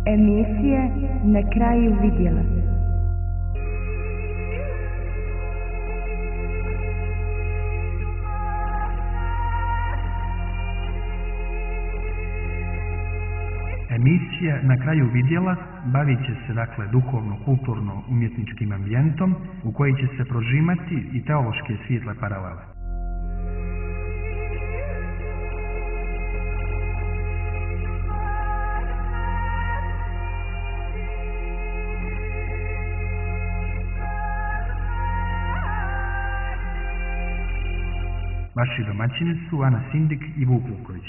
Emisija Na kraju vidjela. Emisija Na kraju vidjela bavit će se duhovno-kulturno-umjetničkim ambijentom u koji će se prožimati i teološke svijetle paralele. Vaši domaćini su Ana Sindik i Vuk Vuković.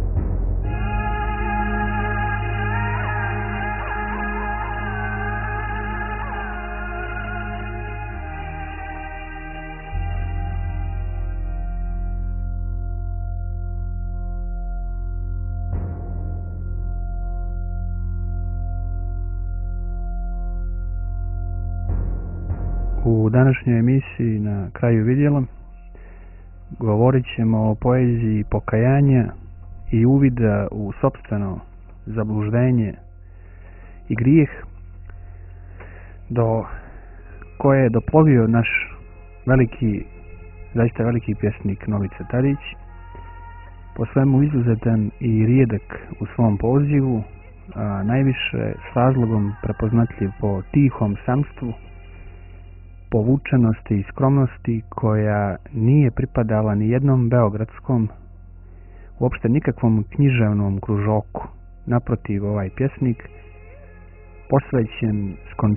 U današnjoj emisiji Na kraju vidjela govorit ćemo o poeziji pokajanja i uvida u sopstveno zabluždenje i grijeh do koje je doplovio naš zaista veliki pjesnik Novica Tadić, po svemu izuzetan i rijedak u svom pozivu, a najviše s razlogom prepoznatljiv po tihom samstvu, povučenosti i skromnosti koja nije pripadala ni jednom beogradskom, uopšte nikakvom književnom kružoku. Naprotiv, ovaj pjesnik, posvećen,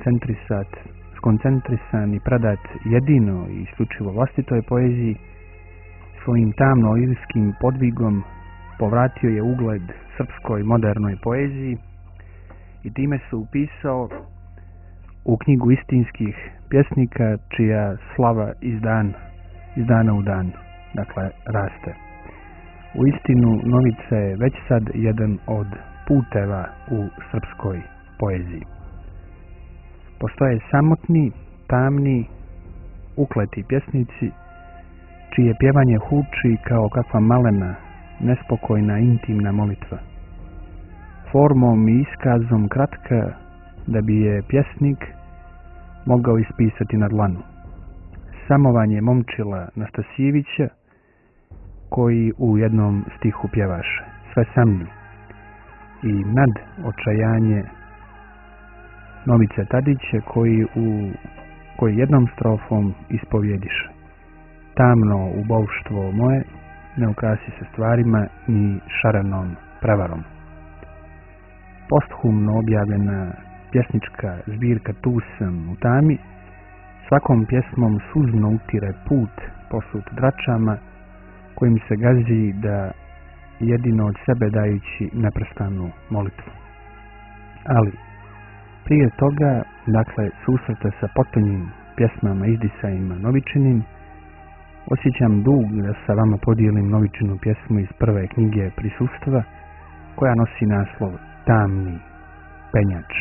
skoncentrisan i predat jedino i isključivo vlastitoj poeziji, svojim tamno-irskim podvigom povratio je ugled srpskoj modernoj poeziji i time se upisao u knjigu istinskih pjesnika čija slava iz dana u dan, raste. U istinu, Novica je već sad jedan od puteva u srpskoj poeziji. Postoje samotni, tamni, ukleti pjesnici čije pjevanje huči kao kakva malena, nespokojna, intimna molitva. Formom i iskazom kratka, da bi je pjesnik mogao ispisati na dlanu. Samovanje momčila Nastasijevića, koji u jednom stihu pjevaše sve sa mnom, i nad očajanje Novice Tadića, koji jednom strofom ispovjediše: tamno ubovštvo moje, ne ukrasi se stvarima ni šarenom prevarom. Posthumno objavljena pjesnička zbirka Tu sam u tami svakom pjesmom suzno utire put posut dračama kojim se gazi da jedino od sebe dajući neprestanu molitvu. Ali prije toga, susreta sa potonjim pjesmama izdisajima Novičinim, osjećam dug da sa vama podijelim Novičinu pjesmu iz prve knjige Prisustva, koja nosi naslov Tamni penjač.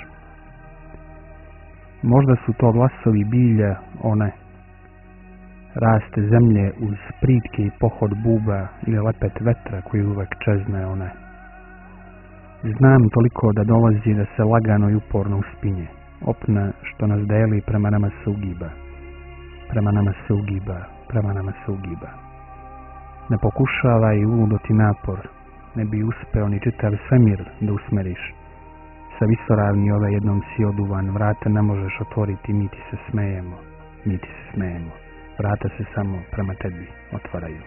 Možda su to glasovi bilja one, raste zemlje uz pritke i pohod buba ili lepet vetra koji uvek čezne one. Znam toliko da dolazi da se lagano i uporno uspinje, opna što nas deli prema nama se ugiba, prema nama se ugiba, prema nama se ugiba. Ne pokušavaj uludoti napor, ne bi uspeo ni čitav svemir da usmeriš. Sa visoravni ove jednom si oduvan, vrata ne možeš otvoriti, mi ti se smejemo, mi ti se smejemo. Vrata se samo prema tebi otvaraju.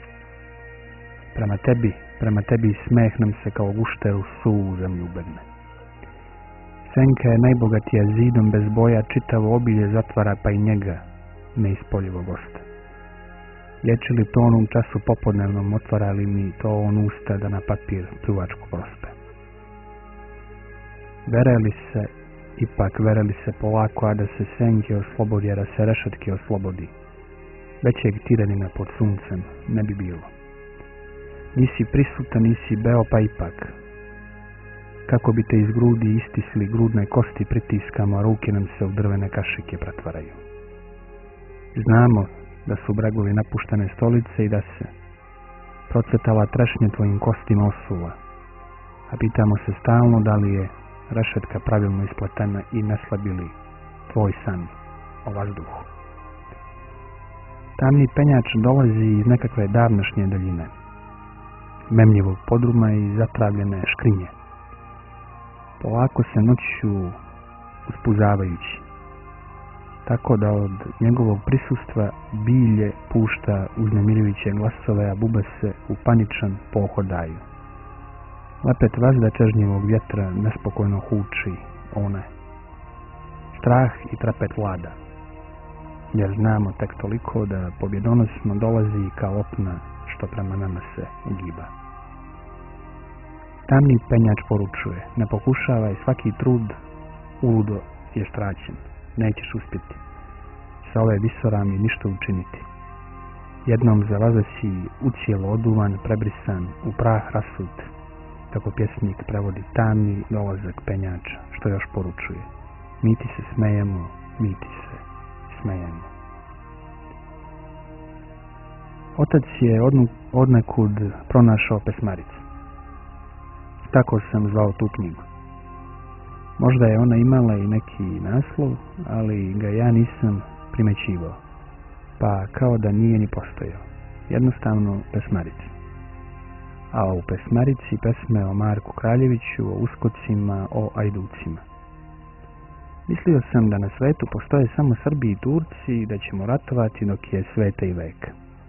Prema tebi smeh nam se kao gušter u suvu zemlju ubedne. Senka je najbogatija zidom bez boja, čitavo obilje zatvara pa i njega, neispoljivo gosta. Ječi li to onom času popodnevnom, otvara li mi to on usta da na papir pljuvačku prospe. Vereli se polako, a da se senke oslobodi, a da se rešetke oslobodi. Većeg tiranina pod suncem ne bi bilo. Nisi prisutan, nisi beo, pa ipak. Kako bi te iz grudi istisli grudne kosti pritiskamo, a ruke nam se u drvene kašike pretvaraju. Znamo da su bregovi napuštene stolice i da se procvetala trešnje tvojim kostima osuva, a pitamo se stalno da li je rešetka pravilno ispletena i ne slabili tvoj san o vazduhu. Tamni penjač dolazi iz nekakve davnašnje daljine, memljivog podruma i zatravljene škrinje. Polako se noću uspuzavajući, tako da od njegovog prisustva bilje pušta uznemirujuće glasove, a bube se u paničan pohodaju. Lepet vazda čežnjivog vjetra nespokojno huči one. Strah i trepet vlada, jer znamo tek toliko da pobjedonosno dolazi kao opna što prema nama se ugiba. Tamni penjač poručuje, ne pokušavaj, svaki trud uludo je straćen, nećeš uspjeti sa ove visorami ništa učiniti. Jednom zalazeći ucijelo oduvan, prebrisan, u prah rasut, tako pjesnik prevodi tamni dolazak penjača, što još poručuje. Mi ti se smejemo, mi ti se smejemo. Otac je odnekud pronašao pesmaricu. Tako sam zvao tu knjigu. Možda je ona imala i neki naslov, ali ga ja nisam primećivao, pa kao da nije ni postojao. Jednostavno pesmarica. A u pesmarici pesme o Marku Kraljeviću, o uskocima, o ajducima. Mislio sam da na svetu postoje samo Srbi i Turci i da ćemo ratovati dok je sveta i veka.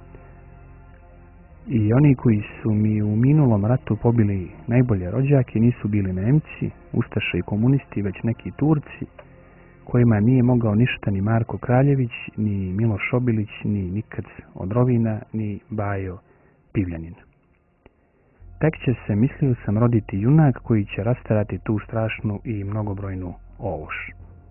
I oni koji su mi u minulom ratu pobili najbolje rođake nisu bili Nemci, ustaše i komunisti, već neki Turci, kojima nije mogao ništa ni Marko Kraljević, ni Miloš Obilić, ni Nikac od Rovina, ni Bajo Pivljanin. Tek će se, mislio sam, roditi junak koji će rasterati tu strašnu i mnogobrojnu ološ.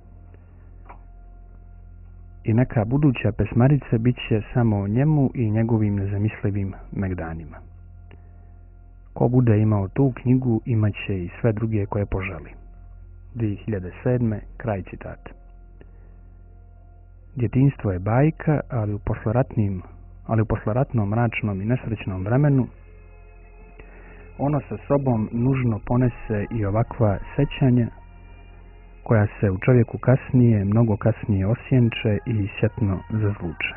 I neka buduća pesmarica bit će samo o njemu i njegovim nezamislivim megdanima. Ko bude imao tu knjigu, imat će i sve druge koje poželi. 2007. Kraj citata. Djetinjstvo je bajka, ali u posleratnom mračnom i nesrećnom vremenu ono sa sobom nužno ponese i ovakva sećanja koja se u čovjeku kasnije, mnogo kasnije osjenče i sjetno zazvuče.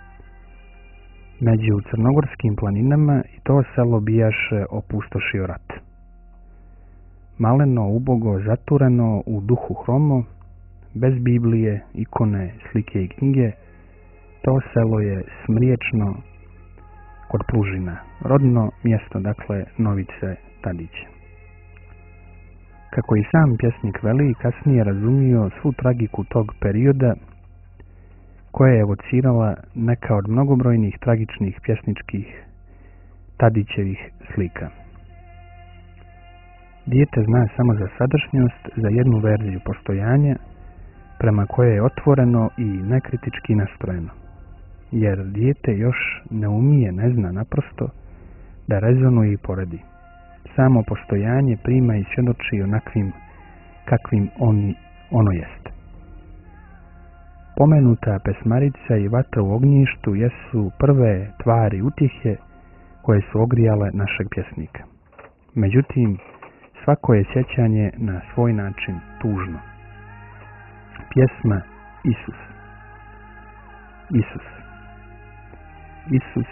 Među crnogorskim planinama i to selo bijaše opustošio rat. Maleno, ubogo, zatureno, u duhu hromo, bez Biblije, ikone, slike i knjige, to selo je smriječno kod Plužina, rodno mjesto, dakle, Novice Tadića. Kako i sam pjesnik veli, kasnije razumio svu tragiku tog perioda koja je evocirala neka od mnogobrojnih tragičnih pjesničkih Tadićevih slika. Dijete zna samo za sadašnjost, za jednu verziju postojanja, prema koje je otvoreno i nekritički nastrojeno. Jer dijete još ne umije, ne zna naprosto da rezonuje i poredi. Samo postojanje prima i svjedoči onakvim kakvim ono jest. Pomenuta pesmarica i vatra u ognjištu jesu prve tvari utjehe koje su ogrijale našeg pjesnika. Međutim, svako je sjećanje na svoj način tužno. Pjesma Isus. Isus. Isus,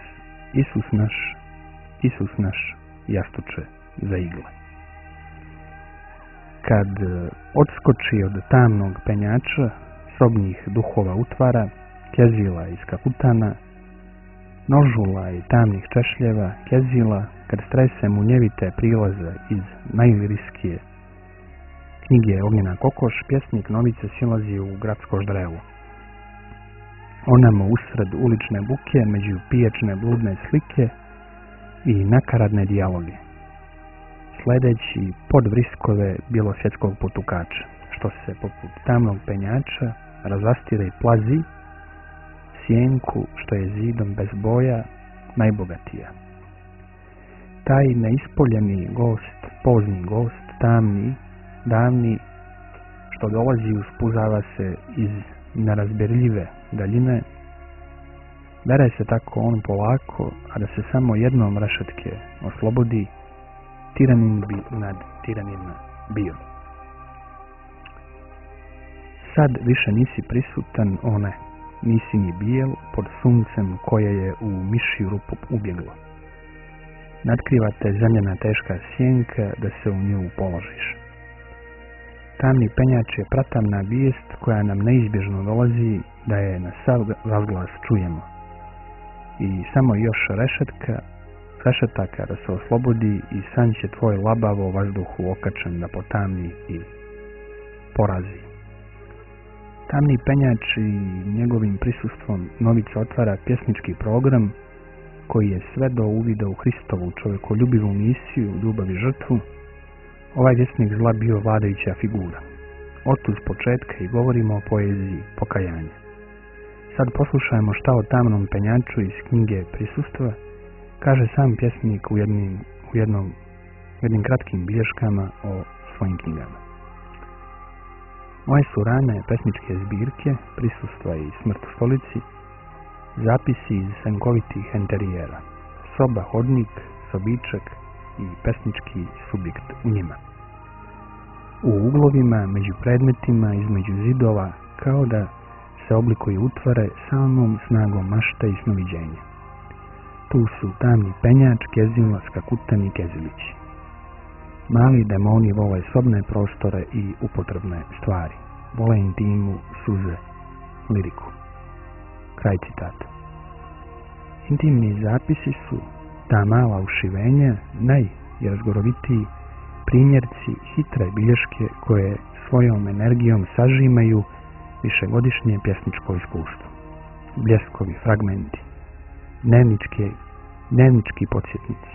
Isus naš, jastuče za igle. Kad odskoči od tamnog penjača, sobnih duhova utvara, kezila iz kaputana, nožula i tamnih češljeva, kezila, kad strese munjevite prilaze iz najliriskije knjige Ognjena kokoš, pjesnik Novice silazi u gradsko ždrevo. Onamo usred ulične buke, među piječne bludne slike i nakaradne dijaloge, sledeći pod vriskove bjelosvjetskog potukača, što se poput tamnog penjača razastire i plazi, sjenku što je zidom bez boja najbogatija. Taj neispoljeni gost, pozni gost, tamni, davni, što dolazi i uspuzava se iz nerazbirljive daljine, bere se tako on polako, a da se samo jednom rešetke oslobodi, tiranin bi nad tiranima bio. Sad više nisi prisutan, one, nisi ni bijel pod suncem koje je u mišju rupu ubjeglo. Natkriva te zemljena teška sjenka da se u nju položiš. Tamni penjač je pratamna vijest koja nam neizbježno dolazi da je na sav razglas čujemo. I samo još rešetaka da se oslobodi i san će tvoj labavo vazduhu okačen da potamni i porazi. Tamni penjač i njegovim prisustvom Novica otvara pjesnički program koji je sve do uvida u Hristovu čovjekoljubivu misiju, ljubav i žrtvu. Ovaj vjesnik zla bio vladajuća figura. Otuz početka i govorimo o poeziji pokajanja. Sad poslušajmo šta o tamnom penjaču iz knjige Prisustva kaže sam pjesnik u jednim kratkim bilješkama o svojim knjigama. Moje su rane pesničke zbirke Prisustva i Smrt u stolici, zapisi iz senkovitih enterijera, soba, hodnik, sobičak i pesnički subjekt u njima. U uglovima, među predmetima, između zidova, kao da se oblikuju utvare samom snagom mašte i snoviđenja. Tu su tamni penjač, kezila, skakutan i kezilići. Mali demoni vole sobne prostore i upotrebne stvari. Vole intimu, suze, liriku. Kraj citata. Intimni zapisi su ta mala ušivenja, najrazgorovitiji primjerci hitre bilješke koje svojom energijom sažimaju višegodišnje pjesničko iskustvo. Bljeskovi, fragmenti, dnevnički podsjetnici.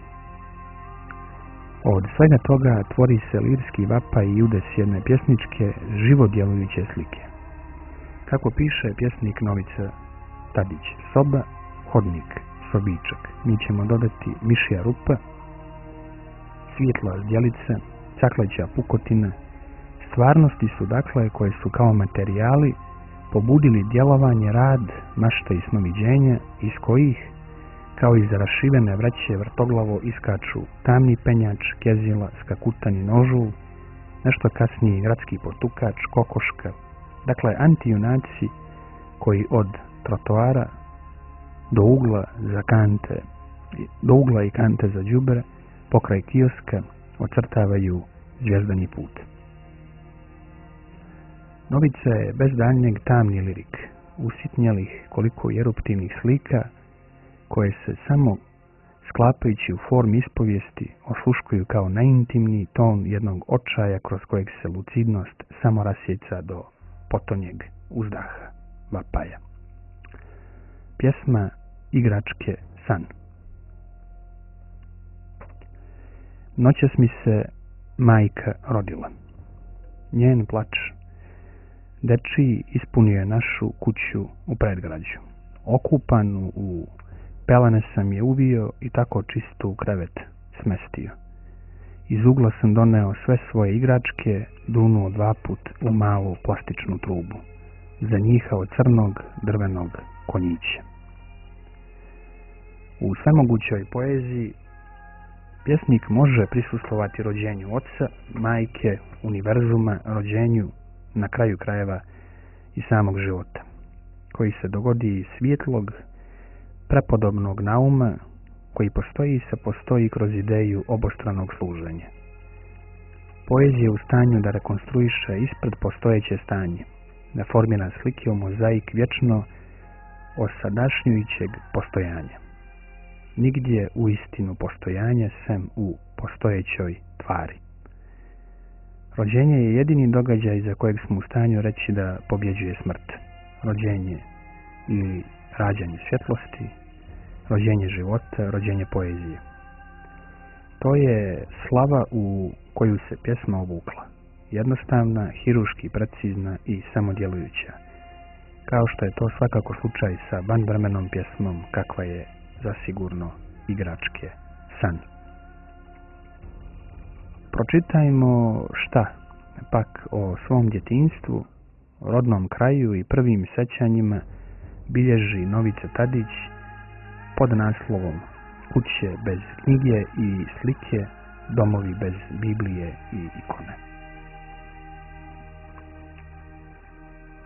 Od svega toga tvori se lirski vapaj i udes jedne pjesničke, živodjelujuće slike. Kako piše pjesnik Novica Tadić, soba, hodnik, sobičak. Mi ćemo dodati mišja rupa, svjetla zdjelica, cakleća pukotina. Stvarnosti su dakle koje su kao materijali pobudili djelovanje, rad, mašta i snoviđenja iz kojih, kao iz rašivene vreće vrtoglavo iskaču tamni penjač, kezila, skakutan i nožul, nešto kasnije gradski potukač, kokoška, dakle antijunaci koji od trotoara do ugla i kante za đubre, pokraj kioska, ocrtavaju zvijezdani put. Novica je bez daljnjeg tamni lirik, usitnjelih koliko eruptivnih slika, koje se samo sklapajući u formi ispovijesti osluškuju kao najintimniji ton jednog očaja kroz kojeg se lucidnost samo rasjeca do potonjeg uzdaha, vapaja. Pjesma igračke san. Noćas mi se majka rodila. Njen plač dečiji ispunio je našu kuću u predgrađu. Okupanu u pelene sam je uvio i tako čisto u krevet smestio. Iz ugla sam doneo sve svoje igračke, dunuo 2 put u malu plastičnu trubu, zanjihao crnog drvenog konjića. U svemogućoj poeziji pjesnik može prisustvovati rođenju oca, majke, univerzuma, rođenju, na kraju krajeva i samog života, koji se dogodi svjetlog, prepodobnog nauma, koji postoji kroz ideju obostranog služenja. Poezija je u stanju da rekonstruiše ispred postojeće stanje, da formira slike u mozaik vječno osadašnjujućeg postojanja. Nigdje u istinu postojanje sem u postojećoj tvari. Rođenje je jedini događaj za kojeg smo u stanju reći da pobjeđuje smrt. Rođenje ili rađanje svjetlosti, rođenje života, rođenje poezije. To je slava u koju se pjesma uvukla. Jednostavna, hiruški precizna i samodjelujuća. Kao što je to svakako slučaj sa vanvremenom pjesmom kakva je zasigurno igračke san. Pročitajmo šta pak o svom djetinjstvu, rodnom kraju i prvim sećanjima bilježi Novica Tadić pod naslovom Kuće bez knjige i slike, domovi bez Biblije i ikone.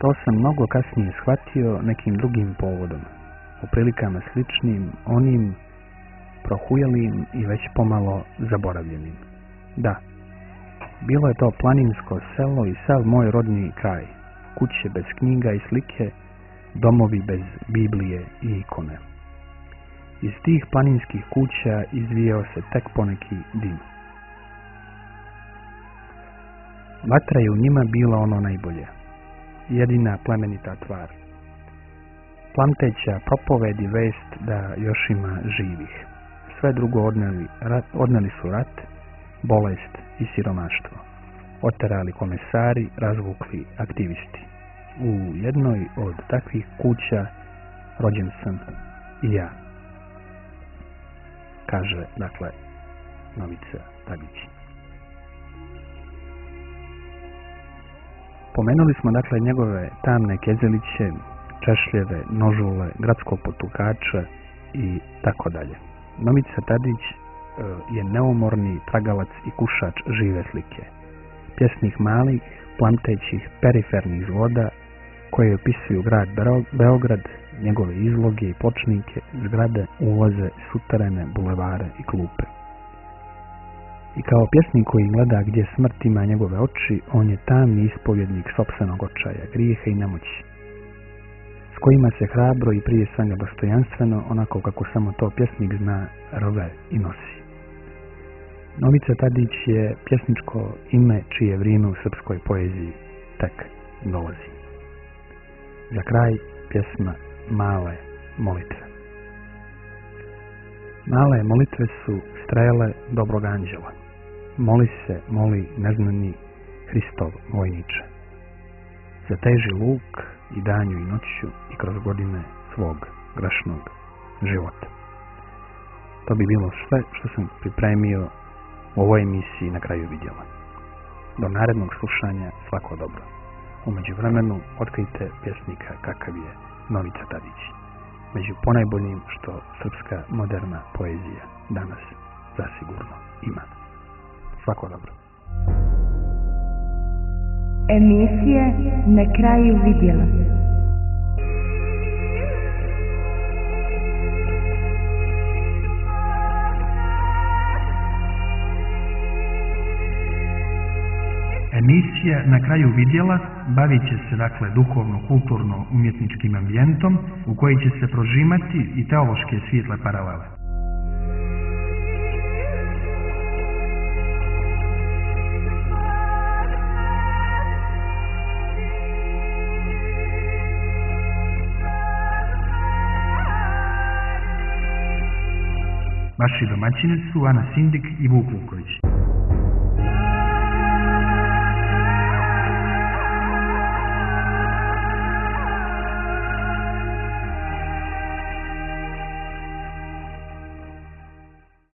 To sam mnogo kasnije shvatio nekim drugim povodom, u prilikama sličnim, onim prohujelim i već pomalo zaboravljenim. Da, bilo je to planinsko selo i sav moj rodni kraj, kuće bez knjiga i slike, domovi bez Biblije i ikone. Iz tih planinskih kuća izvijao se tek poneki dim. Vatra je u njima bila ono najbolje, jedina plemenita tvar. Plamteća propoved i vest da još ima živih. Sve drugo odneli su rat, bolest i siromaštvo. Oterali komesari, razvukli aktivisti. U jednoj od takvih kuća rođen sam i ja. Kaže, dakle, Novica Tadić. Pomenuli smo, dakle, njegove tamne kezeliće, češljeve, nožule, gradskog potukača i tako dalje. Novica Tadić je neumorni tragalac i kušač žive slike. Pjesnik malih, plamtećih, perifernih zvoda koje opisuju grad Beograd, njegove izloge i pločnike, zgrade, ulaze, suterene, bulevare i klupe. I kao pjesnik koji gleda gdje smrt ima njegove oči, on je tamni ispovjednik sopstvenog očaja, grijeha i nemoći, s kojima se hrabro i prije svega dostojanstveno, onako kako samo to pjesnik zna, rve i nosi. Novica Tadić je pjesničko ime čije vrijeme u srpskoj poeziji tek dolazi. Za kraj pjesma Male molitve. Male molitve su strele dobrog anđela. Moli se, moli neznani Hristov vojniče. Zateži luk i danju i noću i kroz godine svog grešnog života. To bi bilo sve što sam pripremio u ovoj emisiji Na kraju vidjela. Do narednog slušanja, svako dobro. U međuvremenu otkrijte pjesnika kakav je Novica Tadić. Među ponajboljim što srpska moderna poezija danas zasigurno ima. Svako dobro. Emisija Na kraju vidjela. Emisija Na kraju vidjela bavit će se, dakle, duhovno-kulturno-umjetničkim ambijentom u koji će se prožimati i teološke svijetle paralele. Vaši domaćini su Ana Sindik i Vuk Vuković.